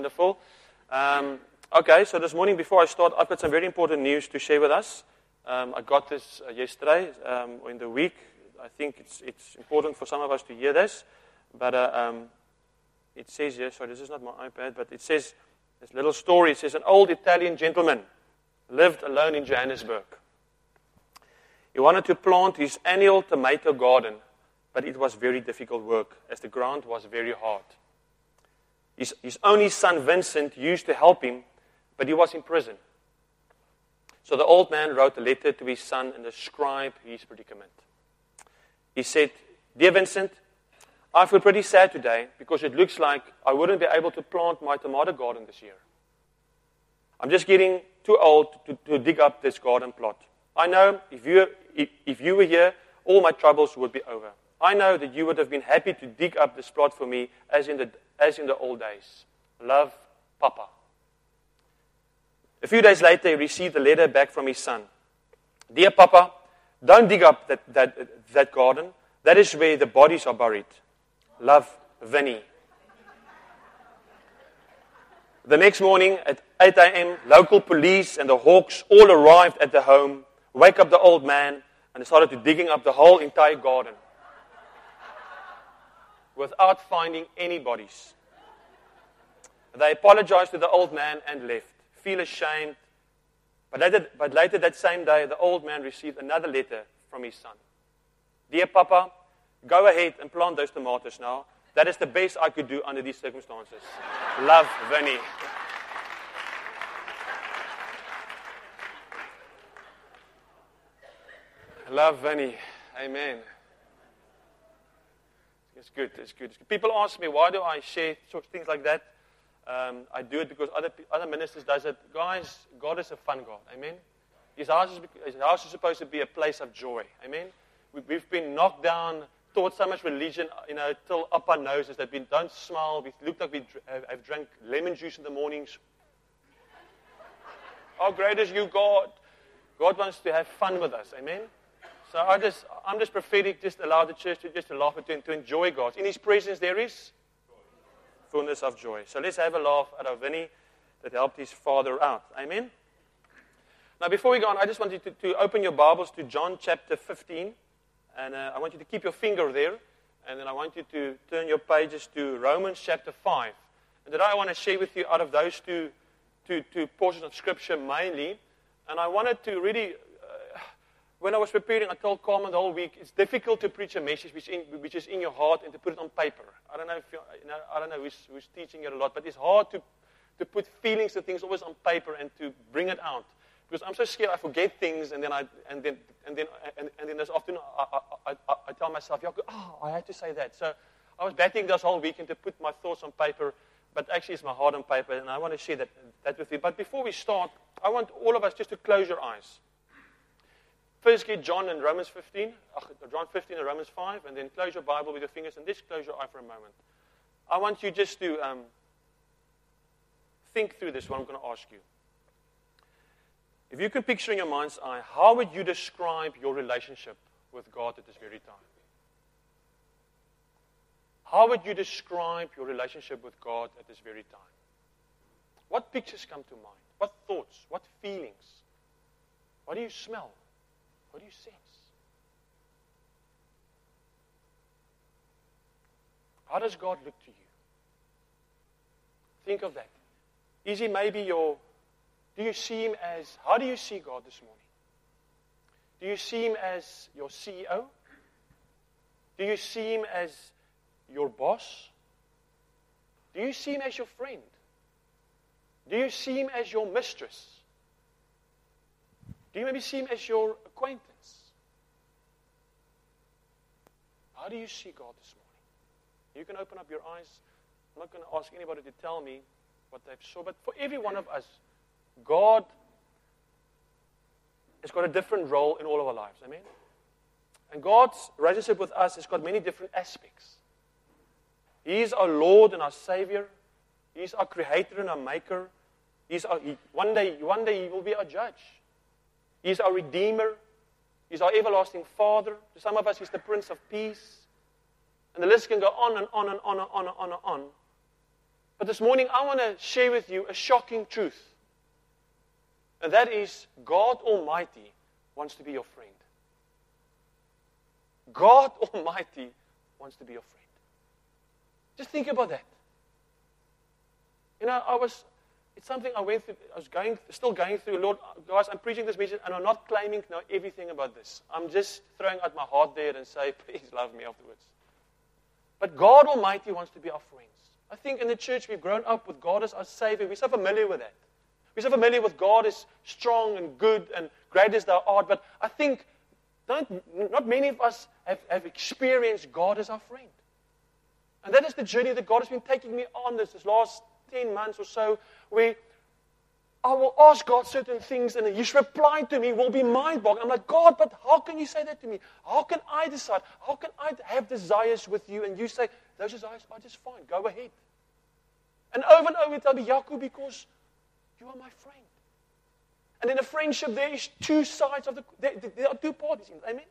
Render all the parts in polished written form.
Wonderful. Okay, so this morning before I start, I've got some very important news to share with us. I got this yesterday in the week. I think it's important for some of us to hear this. But it says here, sorry, this is not my iPad, but it says, this little story, it says an old Italian gentleman lived alone in Johannesburg. He wanted to plant his annual tomato garden, but it was very difficult work as the ground was very hard. His only son, Vincent, used to help him, but he was in prison. So the old man wrote a letter to his son and described his predicament. He said, "Dear Vincent, I feel pretty sad today because it looks like I wouldn't be able to plant my tomato garden this year. I'm just getting too old to dig up this garden plot. I know if you were here, all my troubles would be over. I know that you would have been happy to dig up this plot for me as in the old days. Love, Papa." A few days later, he received a letter back from his son. "Dear Papa, don't dig up that garden. That is where the bodies are buried. Love, Vinnie." The next morning at 8 a.m., local police and the Hawks all arrived at the home, wake up the old man, and they started to digging up the whole entire garden without finding any bodies. They apologized to the old man and left, feel ashamed. But later that same day, the old man received another letter from his son. "Dear Papa, go ahead and plant those tomatoes now. That is the best I could do under these circumstances. Love, Vinnie." Love, Vinnie. Amen. It's good. People ask me, why do I share sort of things like that? I do it because other ministers does it. Guys, God is a fun God. Amen. His house is supposed to be a place of joy. Amen. We've been knocked down, taught so much religion, till up our noses that we don't smile. We look like we have drank lemon juice in the mornings. How great is you, God? God wants to have fun with us. Amen. So I'm just prophetic, just allow the church to laugh at to enjoy God. In His presence there is fullness of joy. So let's have a laugh at our Vinnie that helped his father out. Amen? Now before we go on, I just want you to open your Bibles to John chapter 15. And I want you to keep your finger there. And then I want you to turn your pages to Romans chapter 5. And today I want to share with you out of those two portions of Scripture mainly. And I wanted to really... when I was preparing, I told Carmen the whole week, it's difficult to preach a message which is in your heart and to put it on paper. I don't know if I don't know who's teaching it a lot, but it's hard to put feelings and things always on paper and to bring it out because I'm so scared I forget things and then this afternoon I tell myself, I had to say that. So I was battling this whole weekend to put my thoughts on paper, but actually it's my heart on paper, and I want to share that with you. But before we start, I want all of us just to close your eyes. First get John 15 and Romans 5, and then close your Bible with your fingers and just close your eye for a moment. I want you just to think through this, what I'm going to ask you. If you could picture in your mind's eye, how would you describe your relationship with God at this very time? How would you describe your relationship with God at this very time? What pictures come to mind? What thoughts? What feelings? What do you smell? What do you sense? How does God look to you? Think of that. Is He maybe do you see Him as, how do you see God this morning? Do you see Him as your CEO? Do you see Him as your boss? Do you see Him as your friend? Do you see Him as your mistress? Do you maybe see Him as your acquaintance? How do you see God this morning? You can open up your eyes. I'm not going to ask anybody to tell me what they've saw, but for every one of us, God has got a different role in all of our lives. Amen? And God's relationship with us has got many different aspects. He is our Lord and our Savior. He is our Creator and our Maker. One day He will be our Judge. He is our Redeemer. He's our everlasting Father. To some of us, He's the Prince of Peace. And the list can go on and on and on and on and on and on. But this morning, I want to share with you a shocking truth. And that is, God Almighty wants to be your friend. God Almighty wants to be your friend. Just think about that. You know, it's something I went through, still going through. Lord, guys, I'm preaching this message, and I'm not claiming to know everything about this. I'm just throwing out my heart there and say, please love me afterwards. But God Almighty wants to be our friends. I think in the church we've grown up with God as our Savior. We're so familiar with that. We're so familiar with God as strong and good and great as thou art. But I think not many of us have experienced God as our friend. And that is the journey that God has been taking me on this last 10 months or so, where I will ask God certain things and His reply to me will be mind-boggling. I'm like, God, but how can you say that to me? How can I decide? How can I have desires with you? And you say, those desires are just fine. Go ahead. And over you tell me, Jaco, because you are my friend. And in a friendship, there is two sides of there are two parties in it. Amen?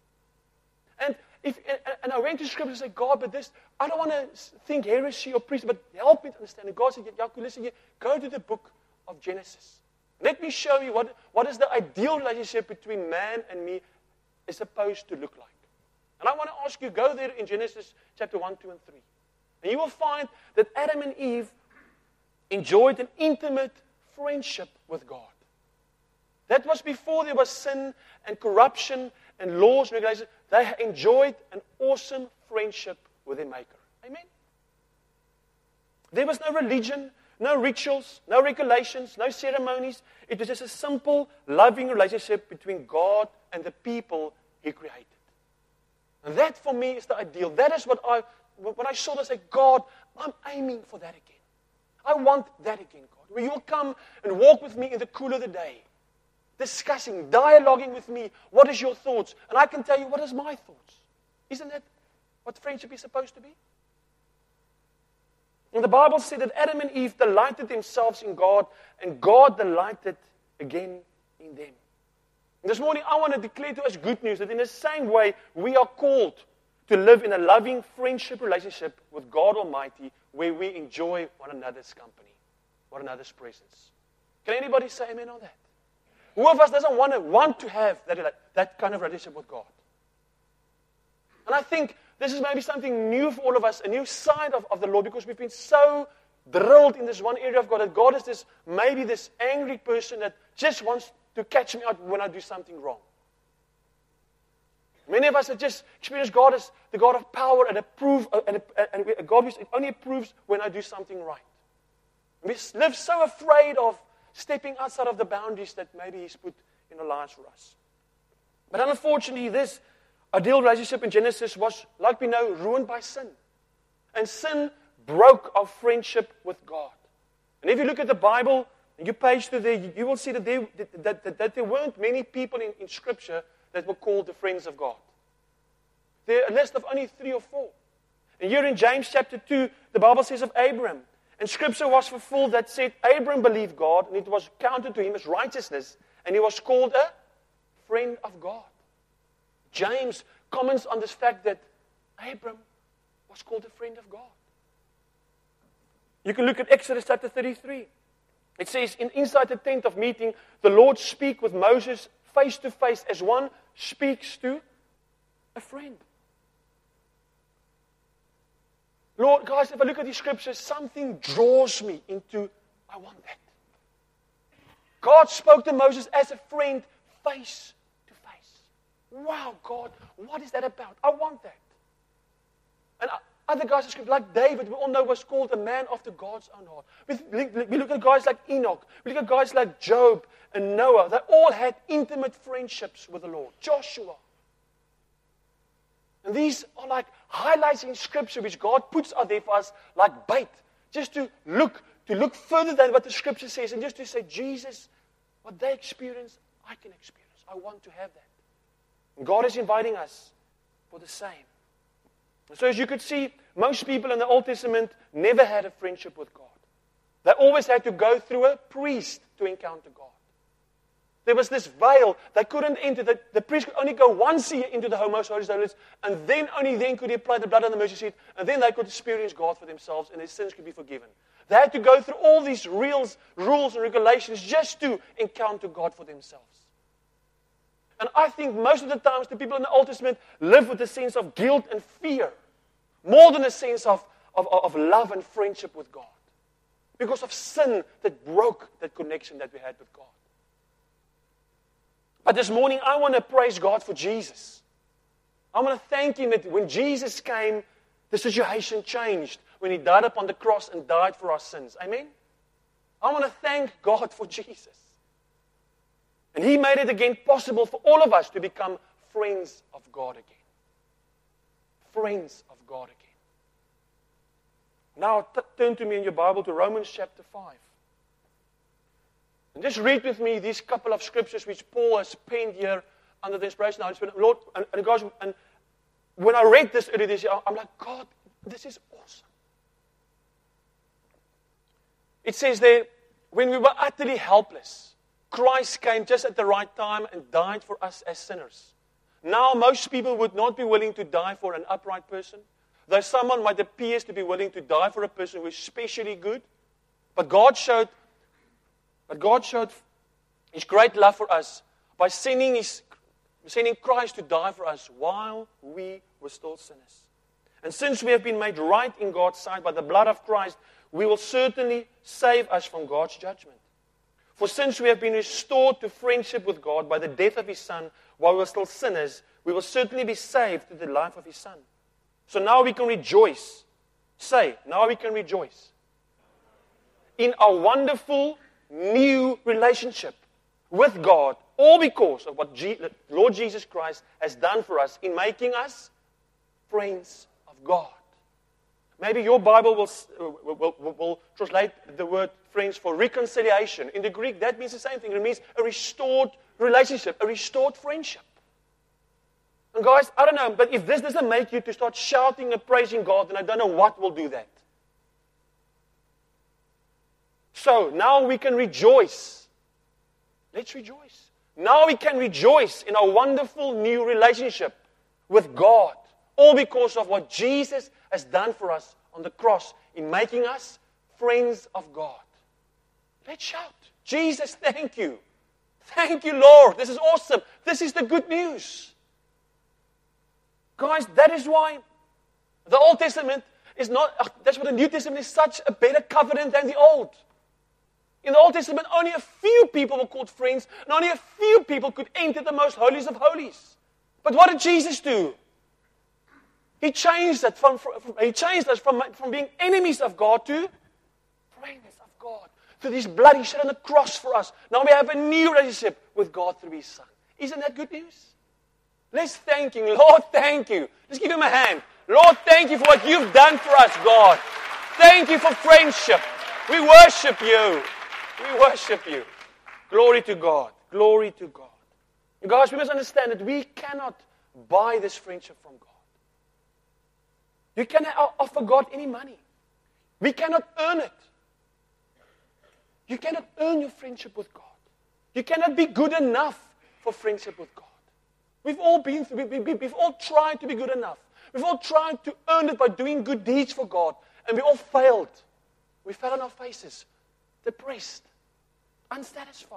And I went to Scripture and said, God, but this, I don't want to think heresy or priest, but help me to understand. And God said, Jaco, listen here, go to the book of Genesis. Let me show you what is the ideal relationship between man and me is supposed to look like. And I want to ask you, go there in Genesis chapter 1, 2, and 3. And you will find that Adam and Eve enjoyed an intimate friendship with God. That was before there was sin and corruption and laws and regulations. They enjoyed an awesome friendship with their Maker. Amen? There was no religion, no rituals, no regulations, no ceremonies. It was just a simple, loving relationship between God and the people He created. And that for me is the ideal. That is when I saw this, I said, God, I'm aiming for that again. I want that again, God. Where you'll come and walk with me in the cool of the day. Discussing, dialoguing with me. What is your thoughts? And I can tell you what is my thoughts. Isn't that what friendship is supposed to be? And the Bible said that Adam and Eve delighted themselves in God, and God delighted again in them. And this morning I want to declare to us good news that in the same way we are called to live in a loving friendship relationship with God Almighty, where we enjoy one another's company, one another's presence. Can anybody say amen on that? Who of us doesn't want to have that kind of relationship with God? And I think this is maybe something new for all of us, a new side of the Lord, because we've been so drilled in this one area of God that God is this angry person that just wants to catch me out when I do something wrong. Many of us have just experienced God as the God of power and God only approves when I do something right. We live so afraid of stepping outside of the boundaries that maybe He's put in our lives for us. But unfortunately, this ideal relationship in Genesis was, like we know, ruined by sin. And sin broke our friendship with God. And if you look at the Bible, and you page through there, you will see that there weren't many people in Scripture that were called the friends of God. There are a list of only 3 or 4. And here in James chapter 2, the Bible says of Abraham, and Scripture was fulfilled that said, Abraham believed God, and it was counted to him as righteousness, and he was called a friend of God. James comments on this fact that Abraham was called a friend of God. You can look at Exodus chapter 33. It says, inside the tent of meeting, the Lord speak with Moses face to face as one speaks to a friend. Lord, guys, if I look at these scriptures, something draws me into, I want that. God spoke to Moses as a friend, face to face. Wow, God, what is that about? I want that. And other guys in Scripture, like David, we all know was called a man after God's own heart. We look at guys like Enoch. We look at guys like Job and Noah. They all had intimate friendships with the Lord. Joshua. And these are like highlights in Scripture which God puts out there for us like bait. Just to look further than what the Scripture says and just to say, Jesus, what they experience, I can experience. I want to have that. And God is inviting us for the same. And so as you could see, most people in the Old Testament never had a friendship with God. They always had to go through a priest to encounter God. There was this veil. They couldn't enter. The priest could only go once a year into the Most Holy Holies, and then only then could he apply the blood on the mercy seat, and then they could experience God for themselves, and their sins could be forgiven. They had to go through all these rules and regulations just to encounter God for themselves. And I think most of the times the people in the Old Testament live with a sense of guilt and fear, more than a sense of love and friendship with God. Because of sin that broke that connection that we had with God. But this morning I want to praise God for Jesus. I want to thank Him that when Jesus came, the situation changed. When He died upon the cross and died for our sins. Amen? I want to thank God for Jesus. And He made it again possible for all of us to become friends of God again. Friends of God again. Now turn to me in your Bible to Romans chapter 5. And just read with me these couple of scriptures which Paul has penned here under the inspiration of the Spirit. Lord, and guys, and when I read this earlier this year, I'm like, God, this is awesome. It says there, when we were utterly helpless, Christ came just at the right time and died for us as sinners. Now, most people would not be willing to die for an upright person. Though someone might appear to be willing to die for a person who is especially good. But God showed His great love for us by sending Christ to die for us while we were still sinners. And since we have been made right in God's sight by the blood of Christ, we will certainly save us from God's judgment. For since we have been restored to friendship with God by the death of His Son, while we were still sinners, we will certainly be saved through the life of His Son. So now we can rejoice. Say, now we can rejoice. In a wonderful new relationship with God, all because of what Lord Jesus Christ has done for us in making us friends of God. Maybe your Bible will translate the word friends for reconciliation. In the Greek, that means the same thing. It means a restored relationship, a restored friendship. And guys, I don't know, but if this doesn't make you to start shouting and praising God, then I don't know what will do that. So, now we can rejoice. Let's rejoice. Now we can rejoice in a wonderful new relationship with God. All because of what Jesus has done for us on the cross in making us friends of God. Let's shout. Jesus, thank you. Thank you, Lord. This is awesome. This is the good news. Guys, that is why the Old Testament is not, that's why the New Testament is such a better covenant than the Old. In the Old Testament, only a few people were called friends, and only a few people could enter the most holiest of holies. But what did Jesus do? He changed us from being enemies of God to friends of God. Through His blood He shed on the cross for us. Now we have a new relationship with God through His Son. Isn't that good news? Let's thank Him. Lord, thank you. Let's give Him a hand. Lord, thank you for what you've done for us, God. Thank you for friendship. We worship you. We worship you. Glory to God. Glory to God. And guys, we must understand that we cannot buy this friendship from God. You cannot offer God any money. We cannot earn it. You cannot earn your friendship with God. You cannot be good enough for friendship with God. We've all tried to be good enough. We've all tried to earn it by doing good deeds for God. And we all failed. We fell on our faces, depressed, unsatisfied.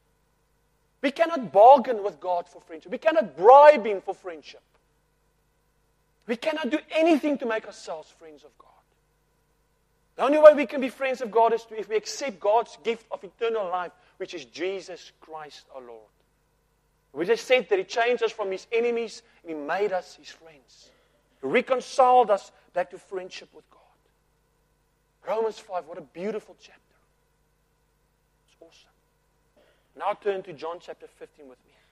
We cannot bargain with God for friendship. We cannot bribe Him for friendship. We cannot do anything to make ourselves friends of God. The only way we can be friends of God is if we accept God's gift of eternal life, which is Jesus Christ our Lord. We just said that He changed us from His enemies and He made us His friends. He reconciled us back to friendship with God. Romans 5, what a beautiful chapter. It's awesome. Now turn to John chapter 15 with me.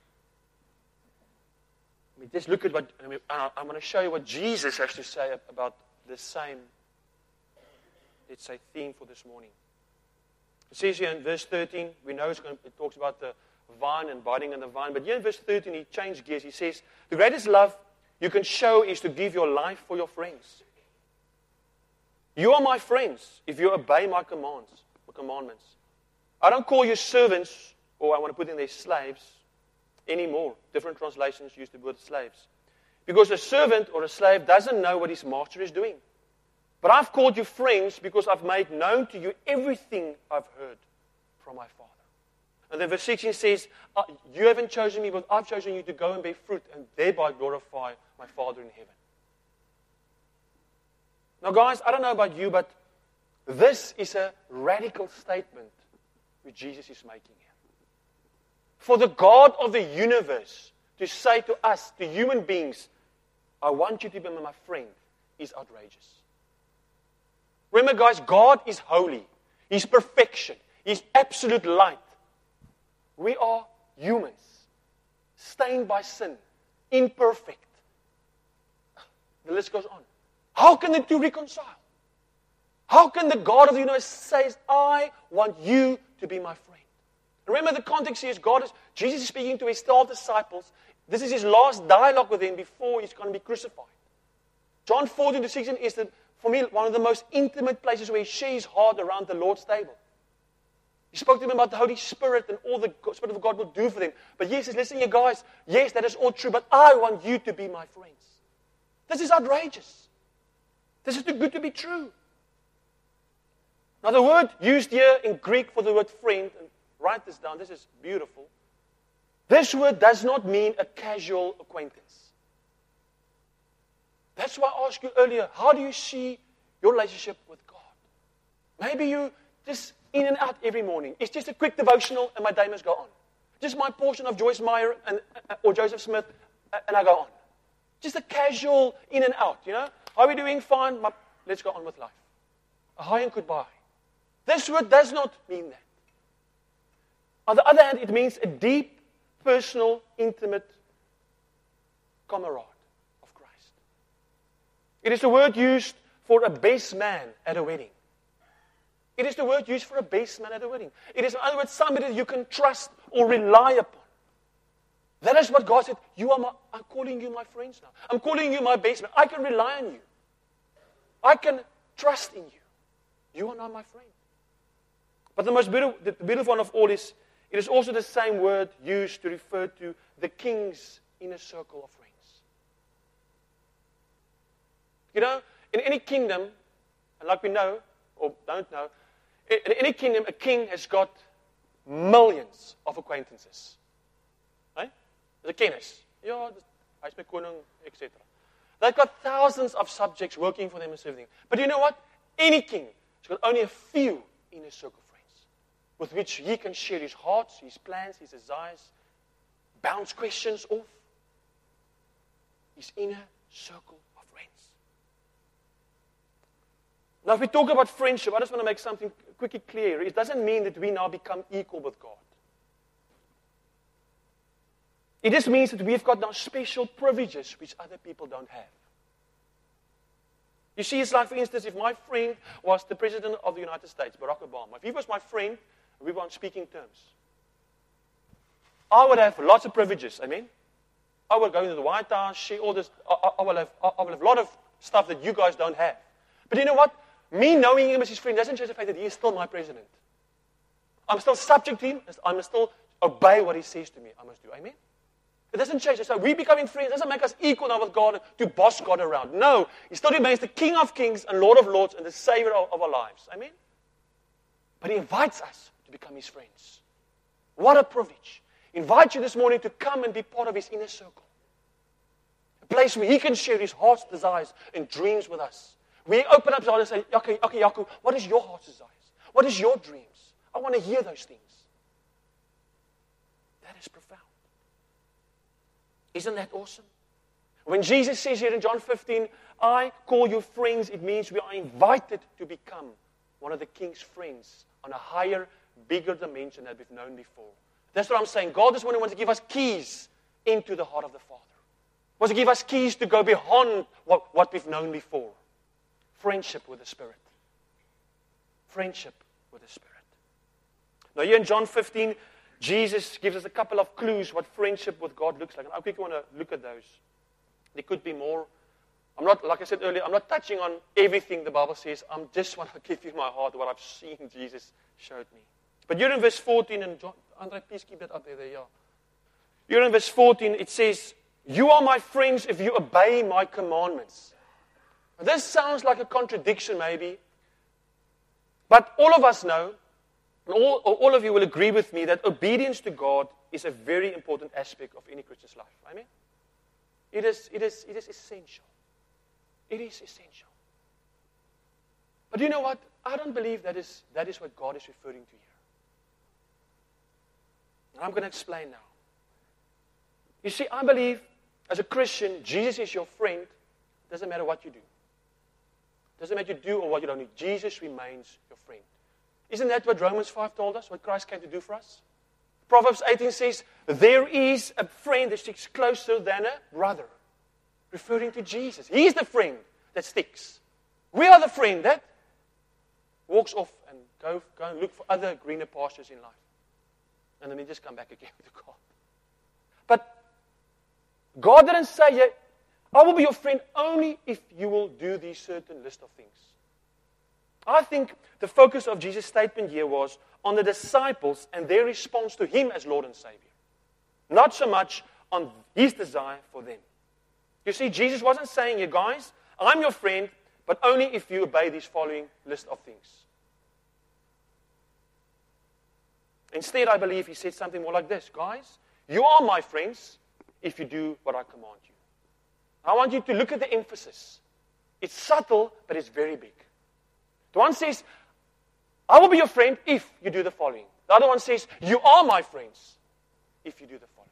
Just look at what, I'm going to show you what Jesus has to say about the same, let's say, theme for this morning. It says here in verse 13, we know it talks about the vine and abiding in the vine. But here in verse 13, he changed gears. He says, the greatest love you can show is to give your life for your friends. You are my friends if you obey my commandments. I don't call you servants, or I want to put in there slaves, anymore. Different translations use the word slaves. Because a servant or a slave doesn't know what his master is doing. But I've called you friends because I've made known to you everything I've heard from my Father. And then verse 16 says, you haven't chosen me, but I've chosen you to go and bear fruit and thereby glorify my Father in heaven. Now guys, I don't know about you, but this is a radical statement which Jesus is making here. For the God of the universe to say to us, to human beings, I want you to be my friend, is outrageous. Remember guys, God is holy. He's perfection. He's absolute light. We are humans, stained by sin, imperfect. The list goes on. How can the two reconcile? How can the God of the universe say, I want you to be my friend? Remember the context here is Jesus is speaking to his 12 disciples. This is his last dialogue with them before he's going to be crucified. John 14-16 is, for me, one of the most intimate places where he shares his heart around the Lord's table. He spoke to them about the Holy Spirit and all the Spirit of God will do for them. But he says, listen, you guys, yes, that is all true, but I want you to be my friends. This is outrageous. This is too good to be true. Now, the word used here in Greek for the word friend, and write this down, this is beautiful. This word does not mean a casual acquaintance. That's why I asked you earlier, how do you see your relationship with God? Maybe you just in and out every morning. It's just a quick devotional and my day must go on. Just my portion of Joyce Meyer or Joseph Smith and I go on. Just a casual in and out, you know. How are we doing? Fine. Let's go on with life. A hi and goodbye. This word does not mean that. On the other hand, it means a deep, personal, intimate comrade of Christ. It is the word used for a best man at a wedding. It is the word used for a best man at a wedding. It is, in other words, somebody that you can trust or rely upon. That is what God said. I'm calling you my friends now. I'm calling you my best man. I can rely on you. I can trust in you. You are now my friend. But the most beautiful one of all is, it is also the same word used to refer to the king's inner circle of friends. You know, in any kingdom, and like we know, or don't know, in any kingdom, a king has got millions of acquaintances. Right? The kennis. Ja, hy's my koning, etc. They've got thousands of subjects working for them and everything. But you know what? Any king has got only a few inner circle friends with which he can share his heart, his plans, his desires, bounce questions off. His inner circle of friends. Now, if we talk about friendship, I just want to make something quickly clear. It doesn't mean that we now become equal with God. It just means that we've got now special privileges which other people don't have. You see, it's like, for instance, if my friend was the President of the United States, Barack Obama, if he was my friend, we were on speaking terms, I would have lots of privileges, amen? I would go into the White House, share all this, I will have a lot of stuff that you guys don't have. But you know what? Me knowing him as his friend doesn't change the fact that he is still my president. I'm still subject to him. I must still obey what he says to me. I must do. Amen? It doesn't change. So we becoming friends doesn't make us equal now with God to boss God around. No. He still remains the King of kings and Lord of lords and the Savior of our lives. Amen? But he invites us to become his friends. What a privilege. He invites you this morning to come and be part of his inner circle. A place where he can share his heart's desires and dreams with us. We open up his heart and say, okay, Yaku, what is your heart's desires? What is your dreams? I want to hear those things. That is profound. Isn't that awesome? When Jesus says here in John 15, I call you friends, it means we are invited to become one of the king's friends on a higher, bigger dimension that we've known before. That's what I'm saying. God is one who wants to give us keys into the heart of the Father. He wants to give us keys to go beyond what we've known before. Friendship with the Spirit. Friendship with the Spirit. Now here in John 15, Jesus gives us a couple of clues what friendship with God looks like. And I quickly want to look at those. There could be more. I'm not, like I said earlier, I'm not touching on everything the Bible says. I'm just want to give you my heart, what I've seen Jesus showed me. But here in verse 14, and John, Andre, please keep that up there, yeah. Here in verse 14, it says, you are my friends if you obey my commandments. This sounds like a contradiction maybe, but all of us know, and all of you will agree with me, that obedience to God is a very important aspect of any Christian's life. Amen? It is essential. It is essential. But you know what? I don't believe that is what God is referring to here. And I'm going to explain now. You see, I believe as a Christian, Jesus is your friend. Doesn't matter what you do. Doesn't matter what you do or what you don't do. Jesus remains your friend. Isn't that what Romans 5 told us? What Christ came to do for us? Proverbs 18 says, there is a friend that sticks closer than a brother. Referring to Jesus. He's the friend that sticks. We are the friend that walks off and go and look for other greener pastures in life. And then we just come back again to God. But God didn't say, I will be your friend only if you will do these certain list of things. I think the focus of Jesus' statement here was on the disciples and their response to Him as Lord and Savior. Not so much on His desire for them. You see, Jesus wasn't saying here, guys, I'm your friend, but only if you obey these following list of things. Instead, I believe He said something more like this. Guys, you are my friends if you do what I command you. I want you to look at the emphasis. It's subtle, but it's very big. The one says, I will be your friend if you do the following. The other one says, you are my friends if you do the following.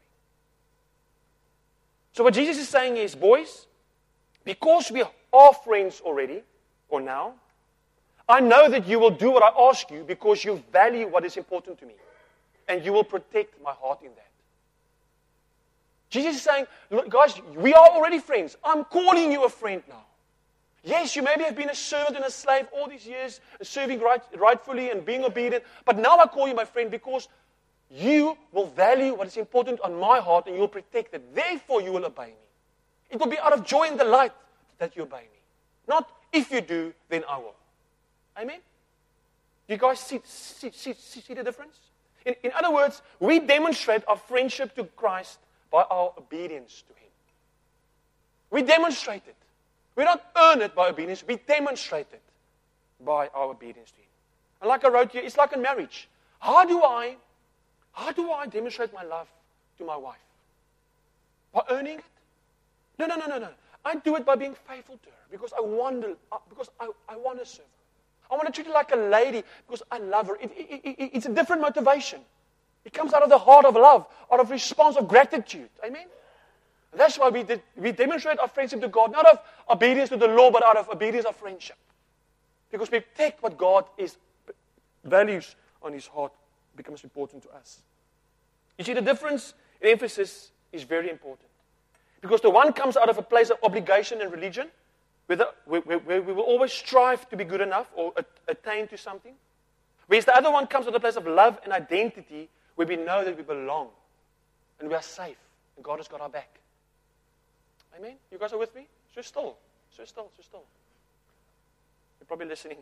So what Jesus is saying is, boys, because we are friends already, or now, I know that you will do what I ask you because you value what is important to me. And you will protect my heart in that. Jesus is saying, look, guys, we are already friends. I'm calling you a friend now. Yes, you maybe have been a servant and a slave all these years, serving rightfully and being obedient. But now I call you my friend because you will value what is important on my heart and you will protect it. Therefore, you will obey me. It will be out of joy and delight that you obey me. Not if you do, then I will. Amen? Do you guys see the difference? In other words, we demonstrate our friendship to Christ by our obedience to Him. We demonstrate it. We don't earn it by obedience. We demonstrate it by our obedience to Him. And like I wrote here, it's like in marriage. How do I demonstrate my love to my wife? By earning it? No. I do it by being faithful to her because I want to serve her. I want to treat her like a lady because I love her. It's a different motivation. It comes out of the heart of love, out of response of gratitude. Amen? And that's why we demonstrate our friendship to God, not of obedience to the law, but out of obedience of friendship. Because we take what God values on His heart becomes important to us. You see, the difference in emphasis is very important. Because the one comes out of a place of obligation and religion, where we will always strive to be good enough or attain to something. Whereas the other one comes from a place of love and identity, where we know that we belong and we are safe and God has got our back. Amen? You guys are with me? So still. You're probably listening.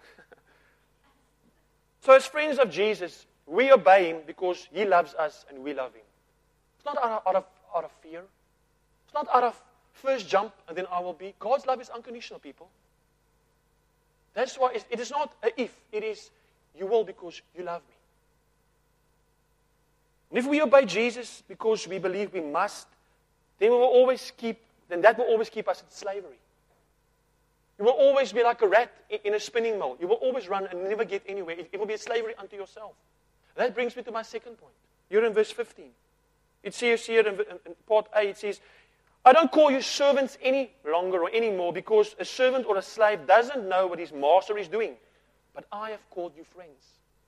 So as friends of Jesus, we obey Him because He loves us and we love Him. It's not out of fear. It's not out of first jump and then I will be. God's love is unconditional, people. That's why it is not a if. It is you will because you love me. And if we obey Jesus because we believe we must, then that will always keep us in slavery. You will always be like a rat in a spinning mill. You will always run and never get anywhere. It will be a slavery unto yourself. That brings me to my second point. You're in verse 15. It says here in part A, it says, I don't call you servants any longer or anymore because a servant or a slave doesn't know what his master is doing. But I have called you friends.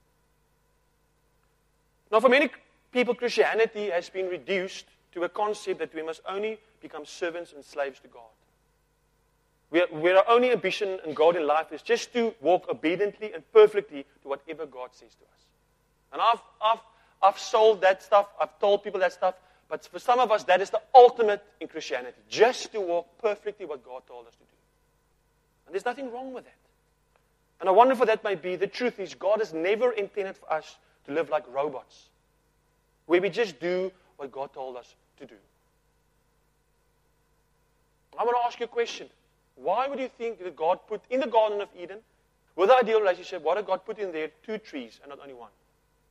Now for many people, Christianity has been reduced to a concept that we must only become servants and slaves to God. Where our only ambition and goal in life is just to walk obediently and perfectly to whatever God says to us. And I've sold that stuff. I've told people that stuff. But for some of us, that is the ultimate in Christianity. Just to walk perfectly what God told us to do. And there's nothing wrong with that. And I wonder if that might be. The truth is, God has never intended for us to live like robots. Where we just do what God told us to do. I want to ask you a question. Why would you think that God put in the Garden of Eden, with the ideal relationship, why did God put in there 2 trees and not only one?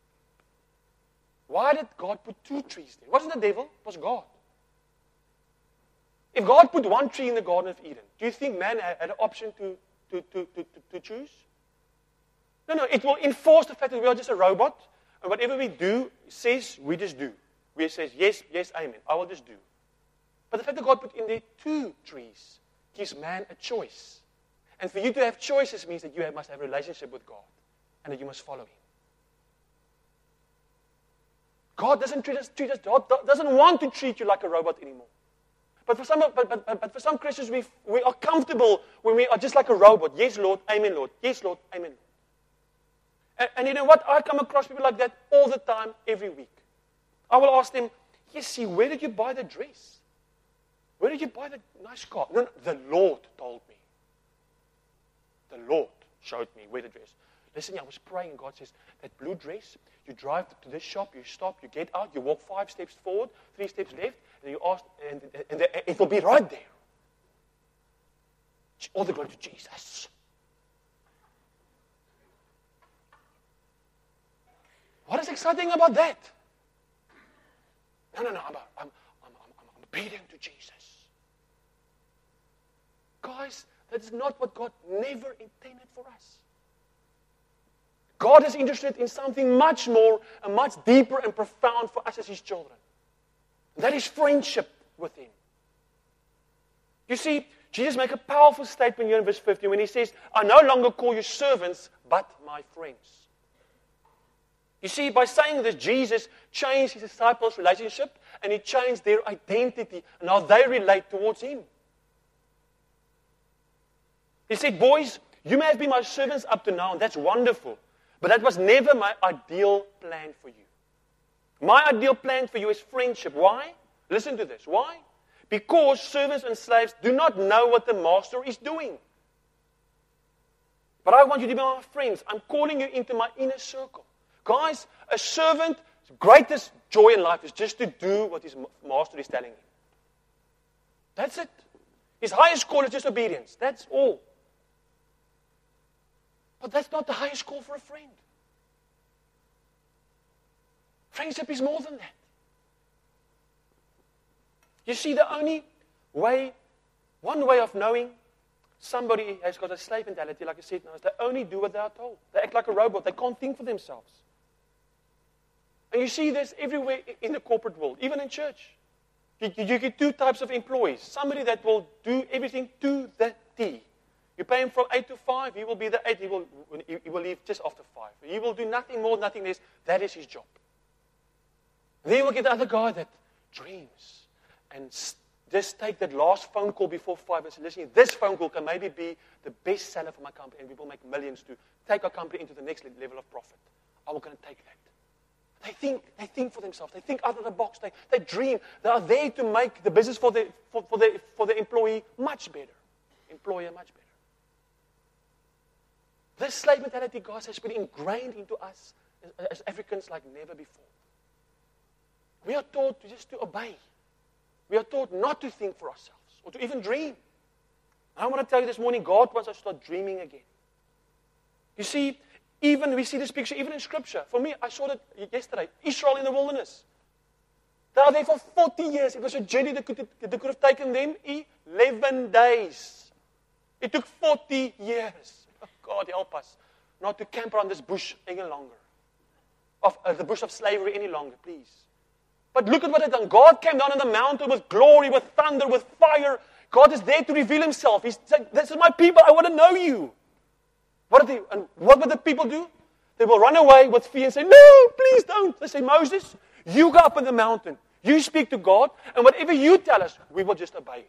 Why did God put 2 trees there? It wasn't the devil, it was God. If God put 1 tree in the Garden of Eden, do you think man had an option to choose? No, it will enforce the fact that we are just a robot, and whatever we do, says, we just do. We says, yes, amen, I will just do. But the fact that God put in there 2 trees gives man a choice. And for you to have choices means that you must have a relationship with God, and that you must follow Him. God doesn't God doesn't want to treat you like a robot anymore. But for some Christians, we are comfortable when we are just like a robot. Yes, Lord, amen, Lord. Yes, Lord, amen. And you know what? I come across people like that all the time, every week. I will ask them, yes, see, where did you buy the dress? Where did you buy the nice car? No, the Lord told me. The Lord showed me where the dress. Listen, I was praying, and God says, that blue dress, you drive to this shop, you stop, you get out, you walk 5 steps forward, 3 steps left, and you ask, and it will be right there. All the glory to Jesus. What is exciting about that? No, I'm obedient to Jesus. Guys, that is not what God never intended for us. God is interested in something much more and much deeper and profound for us as His children. That is friendship with Him. You see, Jesus makes a powerful statement here in verse 15 when He says, I no longer call you servants, but my friends. You see, by saying this, Jesus changed His disciples' relationship and He changed their identity and how they relate towards Him. He said, boys, you may have been my servants up to now, and that's wonderful. But that was never my ideal plan for you. My ideal plan for you is friendship. Why? Listen to this. Why? Because servants and slaves do not know what the master is doing. But I want you to be my friends. I'm calling you into my inner circle. Guys, a servant's greatest joy in life is just to do what his master is telling him. That's it. His highest call is just obedience. That's all. But that's not the highest call for a friend. Friendship is more than that. You see, the only way, one way of knowing somebody has got a slave mentality, like I said now, is they only do what they are told. They act like a robot. They can't think for themselves. And you see this everywhere in the corporate world, even in church. You get 2 types of employees. Somebody that will do everything to the T. You pay him from 8 to 5, he will be the 8, he will leave just after 5. He will do nothing more, nothing less. That is his job. Then you will get the other guy that dreams and just take that last phone call before 5 and say, listen, this phone call can maybe be the best seller for my company and we will make millions to take our company into the next level of profit. I will going to take that. They think for themselves. They think out of the box. They dream. They are there to make the business for the employee much better. Employer much better. This slave mentality, guys, has been ingrained into us as Africans like never before. We are taught to obey. We are taught not to think for ourselves or to even dream. I want to tell you this morning, God wants us to start dreaming again. You see, even we see this picture even in Scripture. For me, I saw it yesterday. Israel in the wilderness. They are there for 40 years. It was a journey that could have taken them 11 days. It took 40 years. Oh, God help us not to camp around this bush any longer. The bush of slavery any longer, please. But look at what they've done. God came down on the mountain with glory, with thunder, with fire. God is there to reveal Himself. He's saying, this is my people. I want to know you. What will the people do? They will run away with fear and say, no, please don't. They say, Moses, you go up on the mountain. You speak to God, and whatever you tell us, we will just obey.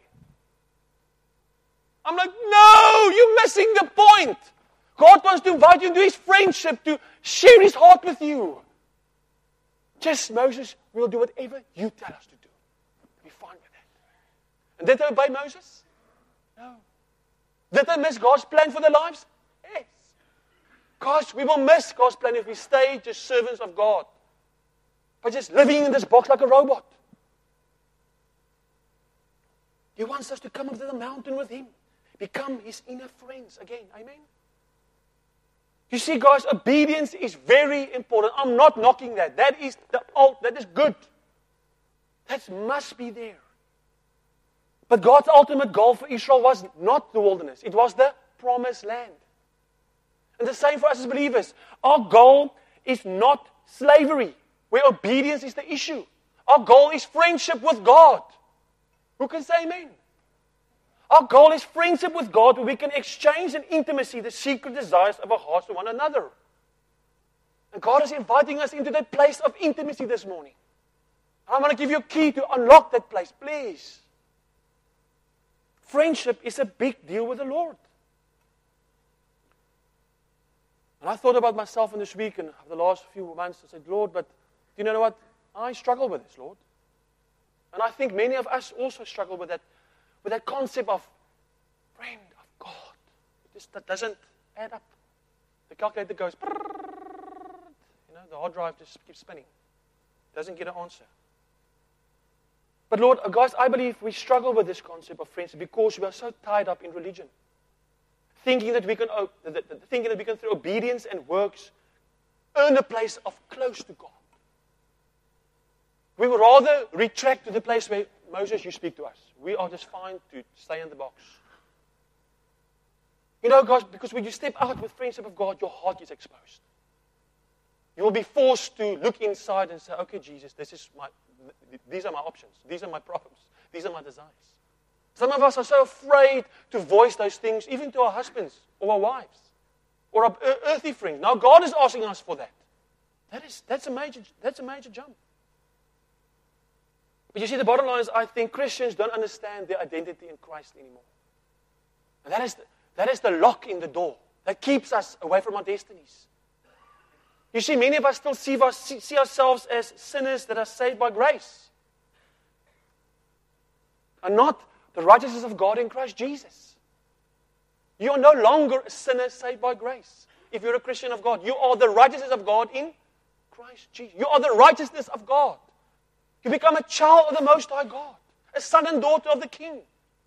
I'm like, no, you're missing the point. God wants to invite you into His friendship, to share His heart with you. Just, Moses, we'll do whatever you tell us to do. We're fine with that. And did they obey Moses? No. Did they miss God's plan for their lives? Yes. Gosh, we will miss God's plan if we stay just servants of God. By just living in this box like a robot. He wants us to come up to the mountain with Him. become his inner friends again. Amen? You see, guys, obedience is very important. I'm not knocking that. That is good. That must be there. But God's ultimate goal for Israel was not the wilderness. It was the promised land. And the same for us as believers. Our goal is not slavery, where obedience is the issue. Our goal is friendship with God. Who can say amen? Our goal is friendship with God, where we can exchange in intimacy the secret desires of our hearts to one another. And God is inviting us into that place of intimacy this morning. And I'm going to give you a key to unlock that place, please. Friendship is a big deal with the Lord. And I thought about myself in this week and the last few months. I said, Lord, but do you know what? I struggle with this, Lord. And I think many of us also struggle with that concept of friend of God. That doesn't add up. The calculator goes, the hard drive just keeps spinning. Doesn't get an answer. But Lord, guys, I believe we struggle with this concept of friendship because we are so tied up in religion. Thinking that we can through obedience and works earn a place of close to God. We would rather retract to the place where, Moses, you speak to us. We are just fine to stay in the box. You know, guys, because when you step out with friendship of God, your heart is exposed. You will be forced to look inside and say, okay, Jesus, these are my options. These are my problems. These are my desires. Some of us are so afraid to voice those things, even to our husbands or our wives or our earthly friends. Now God is asking us for that. That's a major jump. But you see, the bottom line is, I think Christians don't understand their identity in Christ anymore. And that is the lock in the door that keeps us away from our destinies. You see, many of us still see ourselves as sinners that are saved by grace, and not the righteousness of God in Christ Jesus. You are no longer a sinner saved by grace. If you're a Christian of God, you are the righteousness of God in Christ Jesus. You are the righteousness of God. You become a child of the Most High God, a son and daughter of the King.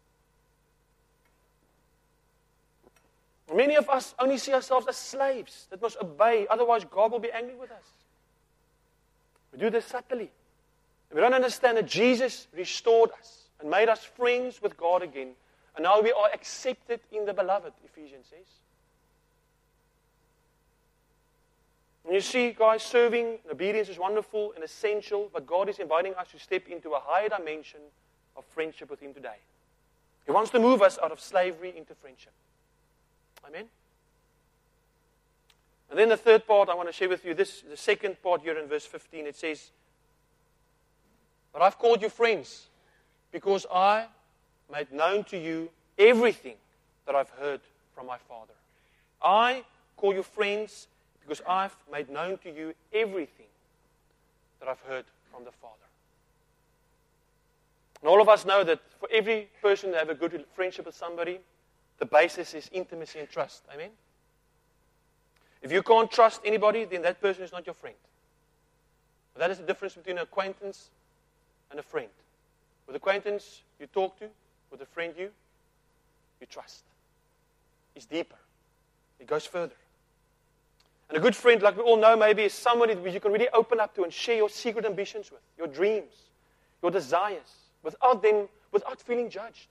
Many of us only see ourselves as slaves that must obey, otherwise God will be angry with us. We do this subtly. We don't understand that Jesus restored us and made us friends with God again. And now we are accepted in the beloved, Ephesians says. And you see, guys, serving and obedience is wonderful and essential, but God is inviting us to step into a higher dimension of friendship with Him today. He wants to move us out of slavery into friendship. Amen? And then the third part I want to share with you, the second part here in verse 15, it says, but I've called you friends because I made known to you everything that I've heard from my Father. I call you friends because I've made known to you everything that I've heard from the Father. And all of us know that for every person to have a good friendship with somebody, the basis is intimacy and trust. Amen? If you can't trust anybody, then that person is not your friend. But that is the difference between an acquaintance and a friend. With acquaintance, you talk to. With a friend, you trust. It's deeper. It goes further. And a good friend, like we all know, maybe is somebody that you can really open up to and share your secret ambitions with, your dreams, your desires, without feeling judged.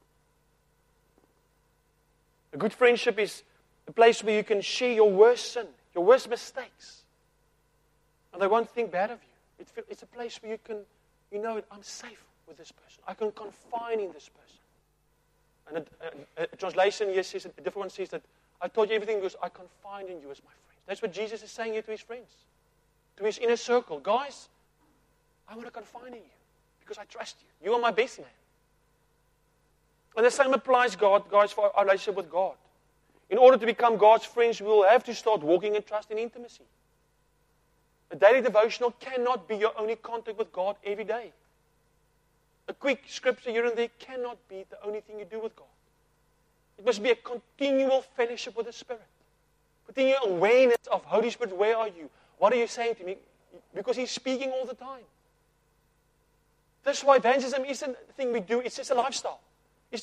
A good friendship is a place where you can share your worst sin, your worst mistakes. And they won't think bad of you. It's a place where I'm safe with this person. I can confide in this person. And a translation here says, a different one says that, I told you everything because I confide in you as my friend. That's what Jesus is saying here to His friends, to His inner circle. Guys, I want to confide in you because I trust you. You are my best man. And the same applies, guys, for our relationship with God. In order to become God's friends, we will have to start walking in trust and intimacy. A daily devotional cannot be your only contact with God every day. A quick scripture here and there cannot be the only thing you do with God. It must be a continual fellowship with the Spirit. Continual awareness of, Holy Spirit, where are you? What are you saying to me? Because He's speaking all the time. That's why evangelism isn't the thing we do. It's just a lifestyle. It's just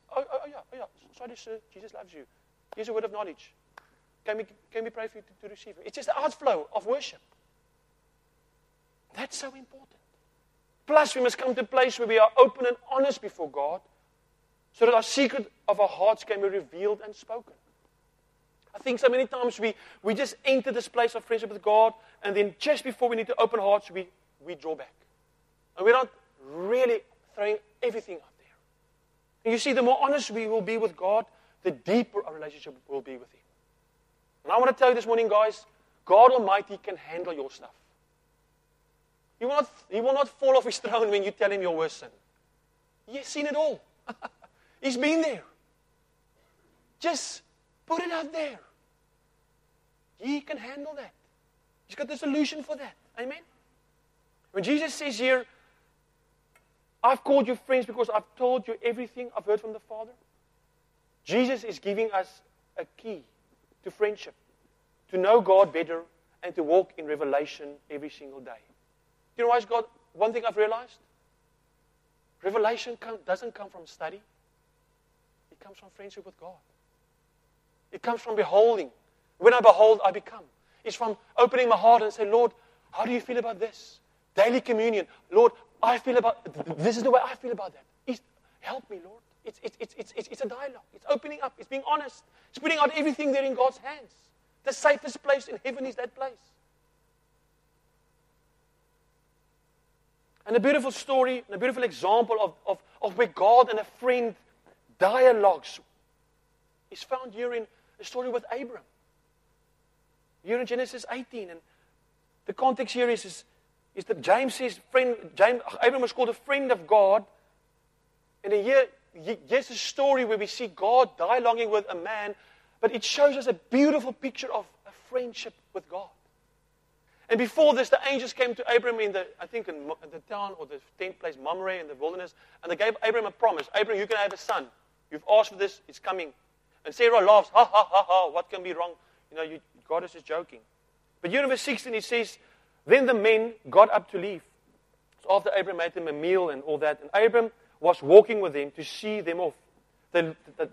yeah. Sorry, sir. Jesus loves you. Here's a word of knowledge. Can we pray for you to receive Him? It's just the outflow of worship. That's so important. Plus, we must come to a place where we are open and honest before God, so that our secret of our hearts can be revealed and spoken. I think so many times we just enter this place of friendship with God, and then just before we need to open hearts, we draw back. And we're not really throwing everything out there. And you see, the more honest we will be with God, the deeper our relationship will be with Him. And I want to tell you this morning, guys, God Almighty can handle your stuff. He will not fall off His throne when you tell Him your worst sin. He has seen it all. He's been there. Just put it out there. He can handle that. He's got the solution for that. Amen? When Jesus says here, I've called you friends because I've told you everything I've heard from the Father. Jesus is giving us a key to friendship, to know God better, and to walk in revelation every single day. You know why God? One thing I've realized? Revelation doesn't come from study. It comes from friendship with God. It comes from beholding. When I behold, I become. It's from opening my heart and say, Lord, how do you feel about this? Daily communion. Lord, this is the way I feel about that. Help me, Lord. It's a dialogue. It's opening up. It's being honest. It's putting out everything there in God's hands. The safest place in heaven is that place. And a beautiful story, and a beautiful example of where God and a friend dialogues is found here in a story with Abram. Here in Genesis 18. And the context here is that James says, Abram was called a friend of God. And here's a story where we see God dialoguing with a man, but it shows us a beautiful picture of a friendship with God. And before this, the angels came to Abram in the town or the tent place, Mamre, in the wilderness, and they gave Abram a promise. Abram, you're going to have a son. You've asked for this, it's coming. And Sarah laughs, ha, ha, ha, ha, what can be wrong? God is just joking. But here in verse 16, it says, then the men got up to leave. So after Abram made them a meal and all that, and Abram was walking with them to see them off. And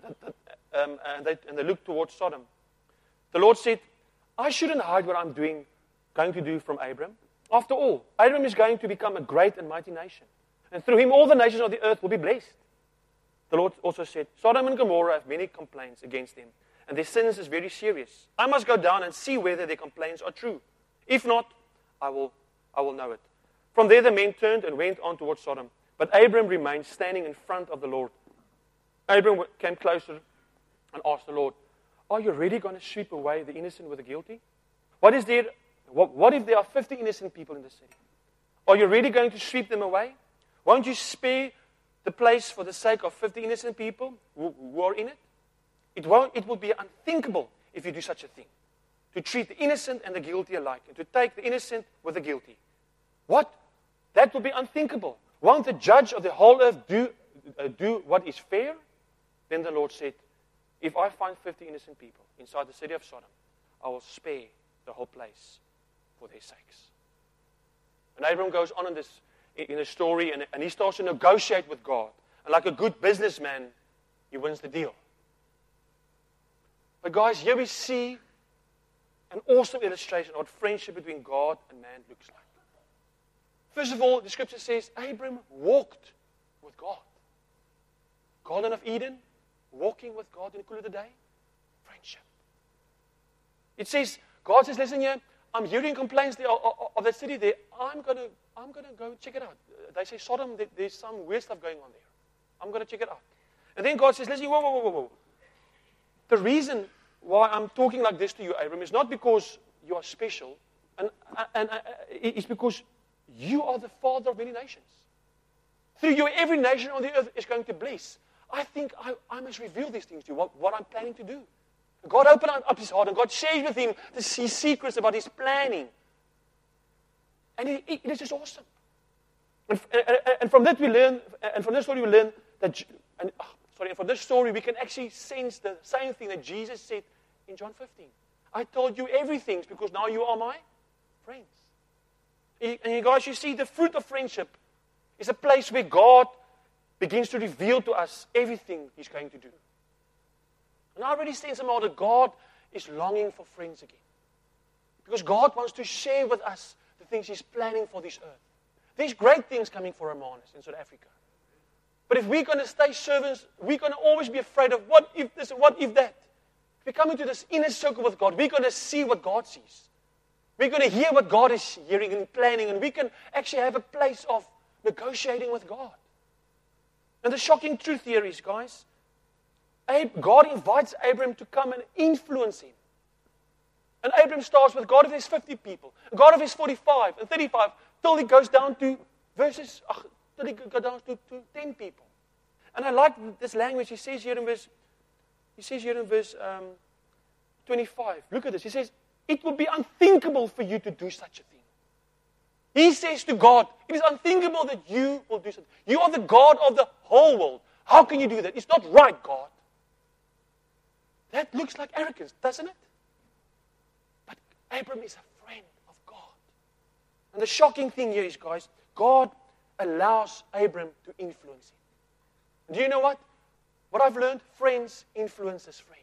they looked towards Sodom. The Lord said, I shouldn't hide what I'm going to do from Abram. After all, Abram is going to become a great and mighty nation. And through him all the nations of the earth will be blessed. The Lord also said, Sodom and Gomorrah have many complaints against them, and their sins is very serious. I must go down and see whether their complaints are true. If not, I will know it. From there the men turned and went on towards Sodom. But Abram remained standing in front of the Lord. Abram came closer and asked the Lord, are you really going to sweep away the innocent with the guilty? What if there are 50 innocent people in the city? Are you really going to sweep them away? Won't you spare the place for the sake of 50 innocent people who are in it? It would be unthinkable if you do such a thing, to treat the innocent and the guilty alike, and to take the innocent with the guilty. What? That would be unthinkable. Won't the judge of the whole earth do what is fair? Then the Lord said, if I find 50 innocent people inside the city of Sodom, I will spare the whole place for their sakes. And Abram goes on in a story, and he starts to negotiate with God. And like a good businessman, he wins the deal. But guys, here we see an awesome illustration of what friendship between God and man looks like. First of all, the scripture says, Abram walked with God. Garden of Eden, walking with God in the cool of the day, friendship. It says, God says, listen here, I'm hearing complaints of the city there. I'm gonna go check it out. They say Sodom, there's some weird stuff going on there. I'm going to check it out. And then God says, listen, whoa. The reason why I'm talking like this to you, Abram, is not because you are special, and it's because you are the father of many nations. Through you, every nation on the earth is going to bless. I think I must reveal these things to you, what I'm planning to do. God opened up his heart, and God shared with him his secrets about his planning. And it is just awesome. And from that we learn, and from this story we learn that, and from this story we can actually sense the same thing that Jesus said in John 15. I told you everything because now you are my friends. And you guys, you see, the fruit of friendship is a place where God begins to reveal to us everything He's going to do. And I already sense somehow that God is longing for friends again. Because God wants to share with us the things He's planning for this earth. There's great things coming for Hermanus in South Africa. But if we're going to stay servants, we're going to always be afraid of what if this and what if that. If we come into this inner circle with God, we're going to see what God sees. We're going to hear what God is hearing and planning, and we can actually have a place of negotiating with God. And the shocking truth here is, guys, God invites Abraham to come and influence him. And Abraham starts with God if there's 50 people, God if there's 45 and 35, till he goes down to till he goes down to 10 people. And I like this language. He says here in verse 25. Look at this. He says, it would be unthinkable for you to do such a thing. He says to God, it is unthinkable that you will do something. You are the God of the whole world. How can you do that? It's not right, God. That looks like arrogance, doesn't it? But Abram is a friend of God. And the shocking thing here is, guys, God allows Abram to influence him. And do you know what? What I've learned, friends influences friends.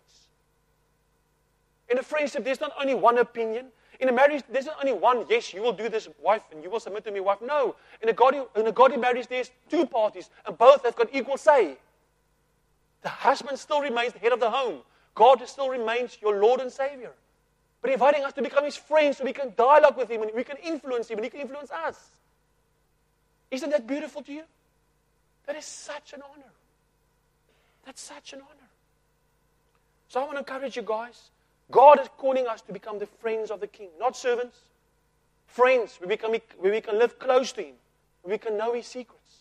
In a friendship, there's not only one opinion. In a marriage, there's not only one, yes, you will do this, wife, and you will submit to me, wife. No. In a godly marriage, there's two parties, and both have got equal say. The husband still remains the head of the home. God still remains your Lord and Savior. But inviting us to become His friends so we can dialogue with Him, and we can influence Him, and He can influence us. Isn't that beautiful to you? That is such an honor. That's such an honor. So I want to encourage you guys. God is calling us to become the friends of the King, not servants. Friends, where we can live close to Him, where we can know His secrets.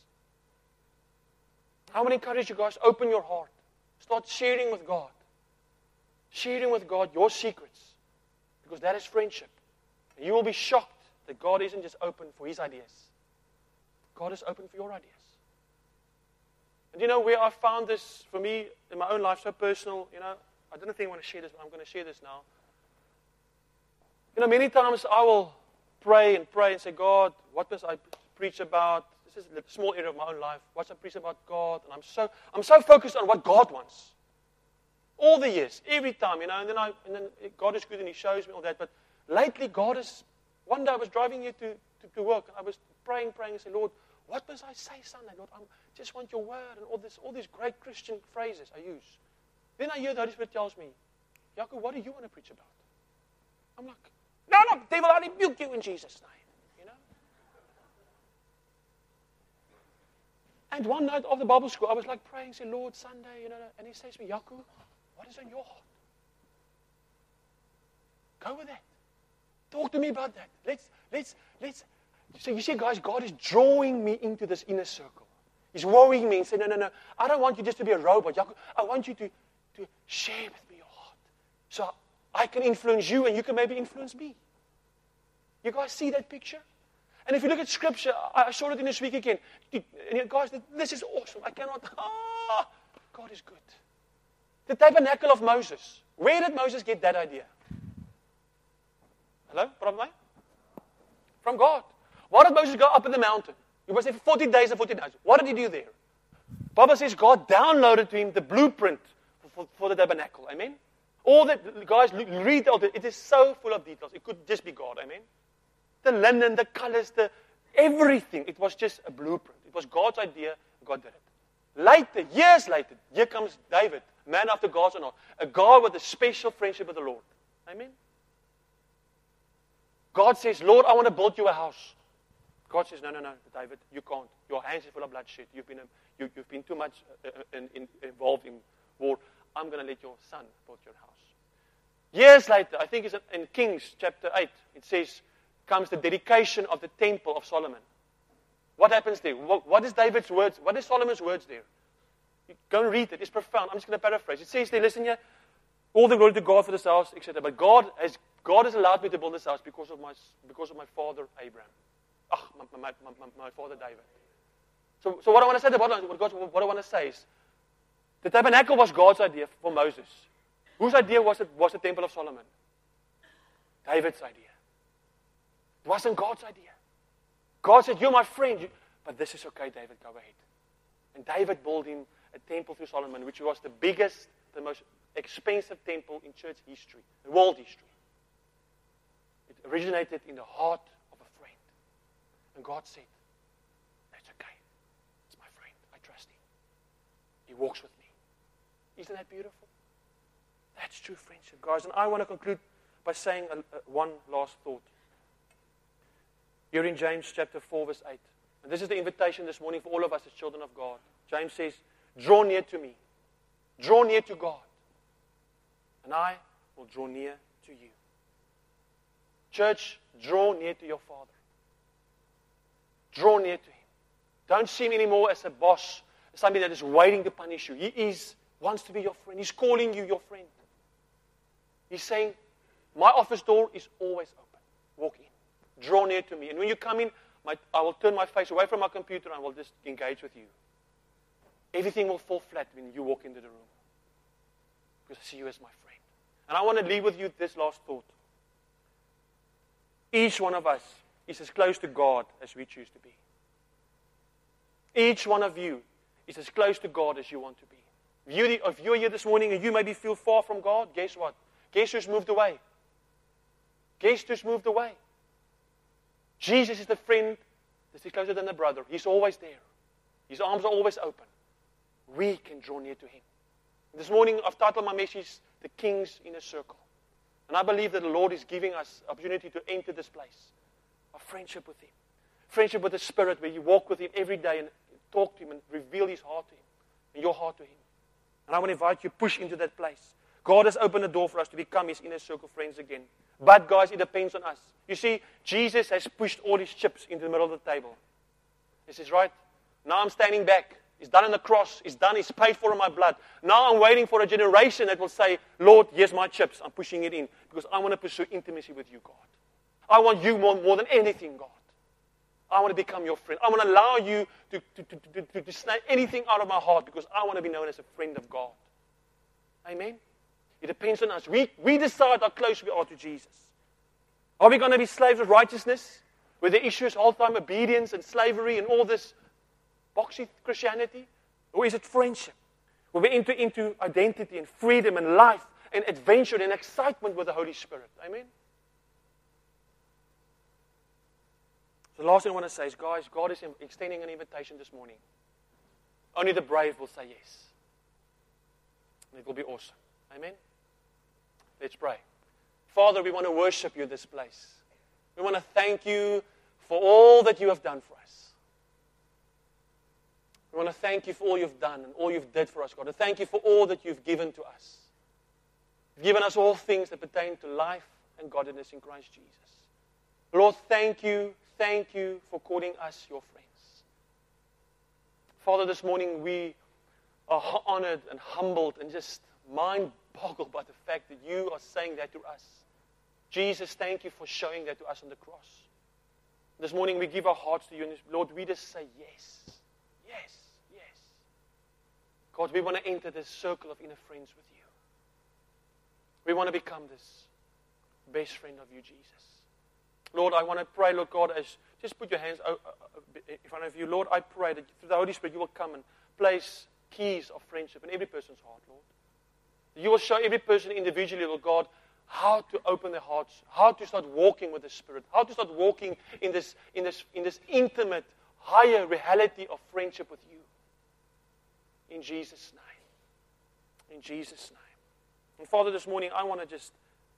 I want to encourage you guys, open your heart. Start sharing with God. Sharing with God your secrets. Because that is friendship. And you will be shocked that God isn't just open for His ideas. God is open for your ideas. And you know where I found this, for me, in my own life, so personal, I don't think I want to share this, but I'm going to share this now. Many times I will pray and say, God, what must I preach about? This is a small area of my own life. What should I preach about God? And I'm so focused on what God wants. All the years, every time, and then God is good and He shows me all that. But lately, one day I was driving here to work, and I was praying and saying, Lord, what must I say Sunday? Lord, I just want your word and all these great Christian phrases I use. Then I hear the Holy Spirit tells me, Jaco, what do you want to preach about? I'm like, no, devil, I rebuke you in Jesus' name. And one night of the Bible school, I was like praying, say, Lord, Sunday, and He says to me, Jaco, what is on your heart? Go with that. Talk to me about that. Let's. So you see, guys, God is drawing me into this inner circle. He's worrying me and saying, no. I don't want you just to be a robot, Jaco. I want you to share with me your heart. So I can influence you and you can maybe influence me. You guys see that picture? And if you look at Scripture, I showed it in this week again. And guys, this is awesome. God is good. The tabernacle of Moses. Where did Moses get that idea? Hello? From me? From God. Why did Moses go up in the mountain? He was there for 40 days and 40 nights. What did he do there? Bible says God downloaded to him the blueprint for the tabernacle. Amen? All that, guys, read all that. It is so full of details. It could just be God. Amen? The linen, the colors, everything. It was just a blueprint. It was God's idea. God did it. Later, years later, here comes David, man after God's own heart, a guy with a special friendship with the Lord. Amen? God says, Lord, I want to build you a house. God says, no, David, you can't. Your hands are full of bloodshed. You've been too much involved in war. I'm going to let your son build your house. Years later, I think it's in Kings chapter 8, it says, comes the dedication of the temple of Solomon. What happens there? What is David's words? What is Solomon's words there? You go and read it. It's profound. I'm just going to paraphrase. It says there, listen here, all the glory to God for this house, etc. But God has allowed me to build this house because of my father Abraham. My father David. So what I want to say, what I want to say is, the tabernacle was God's idea for Moses. Whose idea was the temple of Solomon? David's idea. It wasn't God's idea. God said, you're my friend, but this is okay, David, go ahead. And David built him a temple through Solomon, which was the biggest, the most expensive temple in church history, world history. It originated in the heart of a friend. And God said, that's okay. It's my friend. I trust him. He walks with me. Isn't that beautiful? That's true friendship, guys. And I want to conclude by saying one last thought. Here in James chapter 4, verse 8. And this is the invitation this morning for all of us as children of God. James says, draw near to me. Draw near to God. And I will draw near to you. Church, draw near to your Father. Draw near to Him. Don't see Him anymore as a boss, as somebody that is waiting to punish you. He wants to be your friend. He's calling you your friend. He's saying, my office door is always open. Walk in. Draw near to me. And when you come in, I will turn my face away from my computer and I will just engage with you. Everything will fall flat when you walk into the room. Because I see you as my friend. And I want to leave with you this last thought. Each one of us is as close to God as we choose to be. Each one of you is as close to God as you want to be. If you're here this morning and you maybe feel far from God, guess what? Guess who's moved away? Guess who's moved away? Jesus is the friend that's closer than a brother. He's always there. His arms are always open. We can draw near to Him. This morning I've titled my message, The King's Inner Circle. And I believe that the Lord is giving us opportunity to enter this place of friendship with Him. Friendship with the Spirit, where you walk with Him every day and talk to Him and reveal His heart to Him and your heart to Him. And I want to invite you to push into that place. God has opened the door for us to become His inner circle friends again. But guys, it depends on us. You see, Jesus has pushed all His chips into the middle of the table. He says, right, now I'm standing back. It's done on the cross. It's done. It's paid for in my blood. Now I'm waiting for a generation that will say, Lord, here's my chips. I'm pushing it in because I want to pursue intimacy with you, God. I want you more than anything, God. I want to become your friend. I want to allow you to snatch anything out of my heart because I want to be known as a friend of God. Amen? It depends on us. We decide how close we are to Jesus. Are we going to be slaves of righteousness, where the issue is all the time obedience and slavery and all this boxy Christianity? Or is it friendship, where we enter into identity and freedom and life and adventure and excitement with the Holy Spirit? Amen? The last thing I want to say is, guys, God is extending an invitation this morning. Only the brave will say yes. And it will be awesome. Amen? Let's pray. Father, we want to worship you this place. We want to thank you for all that you have done for us. We want to thank you for all you've done and all you've did for us, God. And thank you for all that you've given to us. You've given us all things that pertain to life and godliness in Christ Jesus. Lord, thank you for calling us your friends. Father, this morning we are honored and humbled and just mind-boggled by the fact that you are saying that to us. Jesus, thank you for showing that to us on the cross. This morning we give our hearts to you, and Lord, we just say yes. Yes, yes. God, we want to enter this circle of inner friends with you. We want to become this best friend of you, Jesus. Lord, I want to pray, Lord God, as just put your hands in front of you. Lord, I pray that through the Holy Spirit you will come and place keys of friendship in every person's heart, Lord. You will show every person individually, Lord God, how to open their hearts, how to start walking with the Spirit, how to start walking in this intimate, higher reality of friendship with you. In Jesus' name. In Jesus' name. And Father, this morning I want to just,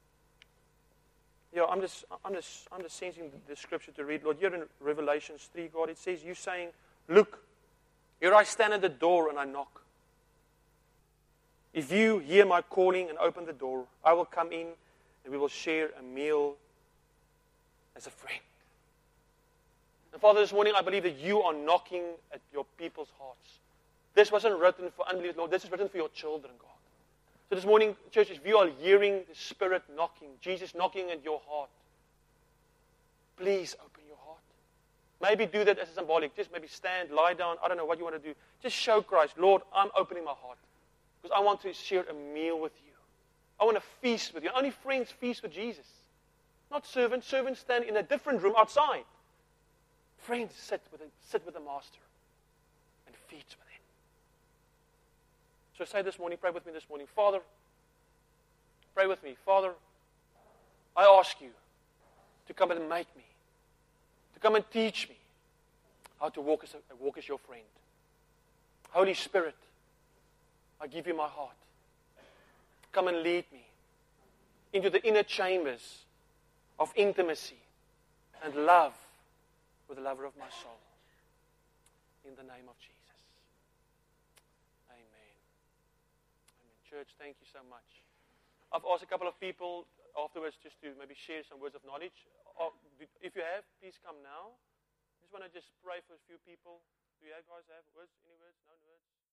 I'm just sensing the scripture to read, Lord. Here in Revelation 3, God, it says, you saying, look, here I stand at the door and I knock. If you hear my calling and open the door, I will come in and we will share a meal as a friend. And Father, this morning I believe that you are knocking at your people's hearts. This wasn't written for unbelievers, Lord. This is written for your children, God. So this morning, church, if you are hearing the Spirit knocking, Jesus knocking at your heart, please open your heart. Maybe do that as a symbolic. Just maybe stand, lie down. I don't know what you want to do. Just show Christ, Lord, I'm opening my heart. Because I want to share a meal with you. I want to feast with you. Only friends feast with Jesus. Not servants. Servants stand in a different room outside. Friends sit with the Master and feast with him. So say this morning, pray with me this morning. Father, pray with me. Father, I ask you to come and make me, to come and teach me how to walk as your friend. Holy Spirit, I give you my heart. Come and lead me into the inner chambers of intimacy and love with the lover of my soul. In the name of Jesus. Amen. Amen. Church, thank you so much. I've asked a couple of people afterwards just to maybe share some words of knowledge. If you have, please come now. I just want to pray for a few people. Do you guys have words? Any words? No words?